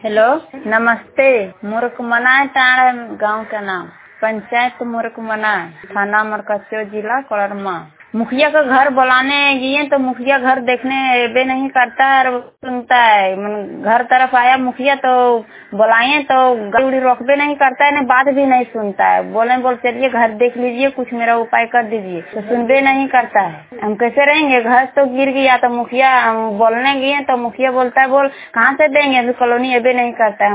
Hello, नमस्ते। मुरकमना टाण गांव का नाम, पंचायत मुरकमना, थाना मरकच्चो, जिला कोडरमा। मुखिया का घर बुलाने गए तो मुखिया घर देखने एबे नहीं करता है, सुनता है। घर तरफ आया मुखिया तो बुलाए तो गाड़ी उड़ी रोकबे नहीं करता है, बात भी नहीं सुनता है। बोल चलिए घर देख लीजिए, कुछ मेरा उपाय कर दीजिए, तो सुनबे नहीं करता है। हम कैसे रहेंगे? घर तो गिर गया तो मुखिया बोलने गए तो मुखिया बोलता है बोल कहाँ से देंगे, अभी कॉलोनी एबे नहीं करता है।